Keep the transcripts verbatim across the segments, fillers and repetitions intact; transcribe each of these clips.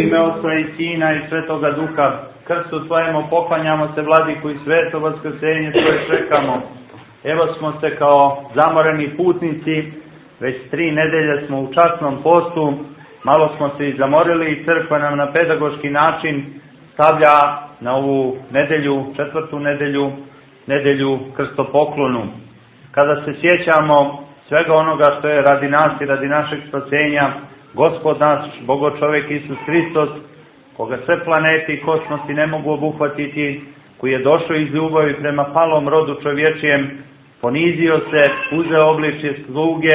ime Otca i Sina i Svetoga Duha, krstu Tvojemu poklanjamo se, Vladiku, i sveto vaskrsenje Tvoje čekamo. Evo smo se kao zamoreni putnici, već tri nedelje smo u časnom postu, malo smo se i zamorili i crkva nam na pedagoški način stavlja na ovu nedelju, četvrtu nedelju, nedelju krstopoklonu. Kada se sjećamo svega onoga što je radi nas i radi našeg spasenja, Gospod naš, Bogo čovjek Isus Hristos, koga sve planeti i kosmosi ne mogu obuhvatiti, koji je došao iz ljubavi prema palom rodu čovječijem, ponizio se, uzeo obličje sluge,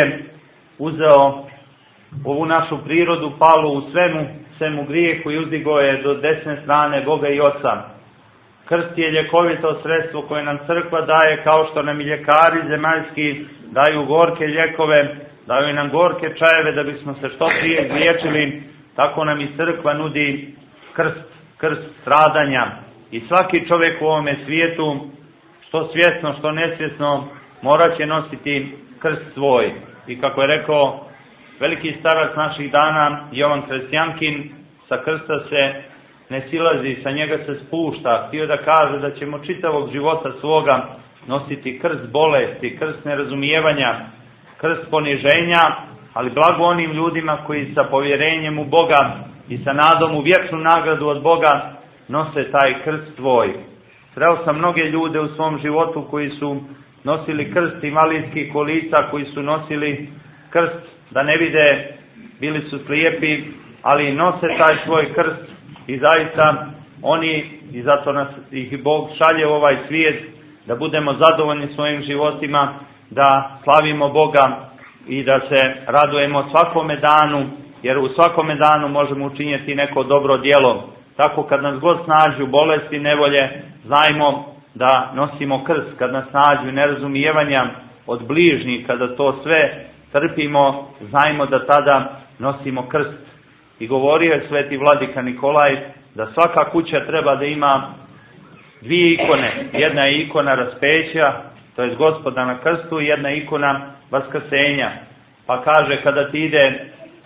uzeo ovu našu prirodu palu u svemu, svemu grijehu i uzdigo je do desne strane Boga i Oca. Krst je ljekovito sredstvo koje nam crkva daje, kao što nam i ljekari zemaljski daju gorke ljekove, daju nam gorke čajeve da bismo se što prije izliječili, tako nam i crkva nudi krst, krst stradanja. I svaki čovjek u ovome svijetu, što svjesno, što nesvjesno, morat će nositi krst svoj. I kako je rekao veliki starac naših dana, Jovan Krestijankin, sa krsta se ne silazi, sa njega se spušta. Htio da kaže da ćemo čitavog života svoga nositi krst bolesti, krst nerazumijevanja, krst poniženja, ali blago onim ljudima koji sa povjerenjem u Boga i sa nadom u vječnu nagradu od Boga nose taj krst svoj. Sreo sam mnoge ljude u svom životu koji su nosili krst invalidskih kolica, koji su nosili krst da ne vide, bili su slijepi, ali nose taj svoj krst i zaista oni, i zato nas ih Bog šalje u ovaj svijet, da budemo zadovoljni svojim životima, da slavimo Boga i da se radujemo svakome danu, jer u svakome danu možemo učiniti neko dobro djelo. Tako kad nas god snađu bolesti, nevolje, znajmo da nosimo krst. Kad nas snađu nerazumijevanja od bližnjih, kada to sve trpimo, znajmo da tada nosimo krst. I govorio je sveti vladika Nikolaj da svaka kuća treba da ima dvije ikone. Jedna je ikona raspeća, to je Gospoda na krstu, i jedna ikona vaskrsenja. Pa kaže, kada ti ide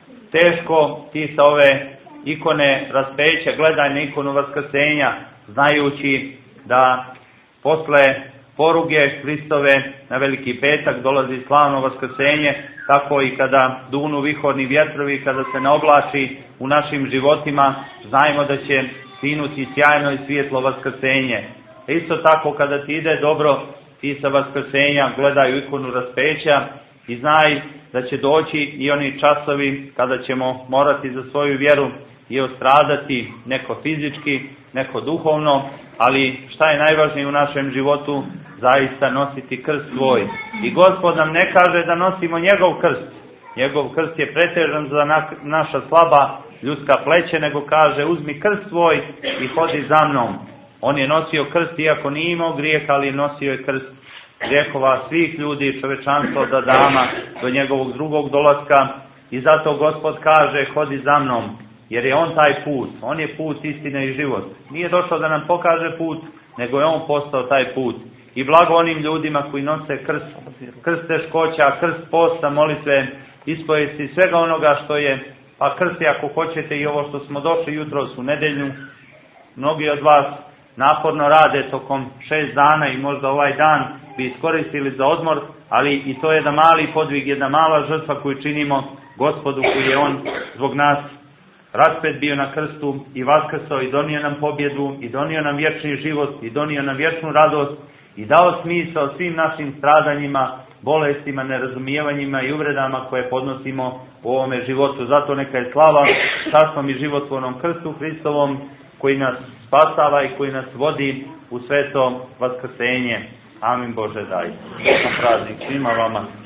teško, ti sa ove ikone raspeća gledaj na ikonu vaskrsenja, znajući da posle poruge Hristove na Veliki petak dolazi slavno vaskrsenje, tako i kada dunu vihorni vjetrovi, kada se ne oblači u našim životima, znajmo da će sinuti sjajno i svjetlo vaskrsenje. Isto tako kada ti ide dobro, ti sa vaskrsenja gledaj u ikonu raspeća i znaj da će doći i oni časovi kada ćemo morati za svoju vjeru i ostradati, neko fizički, neko duhovno, ali šta je najvažnije u našem životu? Zaista nositi krst svoj. I Gospod nam ne kaže da nosimo njegov krst. Njegov krst je pretežan za na, naša slaba ljudska pleća, nego kaže uzmi krst svoj i hodi za mnom. On je nosio krst iako nije imao grijeh, ali nosio je krst grijehova svih ljudi, čovečanstva od Adama do njegovog drugog dolaska. I zato Gospod kaže hodi za mnom, jer je on taj put. On je put, istina i život. Nije došao da nam pokaže put, nego je on postao taj put. I blago onim ljudima koji nose krst, krst teškoća, krst posta, molitve, ispovesti, svega onoga što je, pa krst je ako hoćete i ovo što smo došli jutros u nedelju. Mnogi od vas naporno rade tokom šest dana i možda ovaj dan bi iskoristili za odmor, ali i to je jedan mali podvig, jedna mala žrtva koju činimo Gospodu, koji je on zbog nas raspet bio na krstu i vaskrsao i donio nam pobjedu i donio nam vječni život i donio nam vječnu radost i dao smisao svim našim stradanjima, bolestima, nerazumijevanjima i uvredama koje podnosimo u ovome životu. Zato neka je slava časnom i životvornom krstu Hristovom, koji nas spasava i koji nas vodi u sveto vaskrsenje. Amin Bože daj. Sretan praznik svima vama.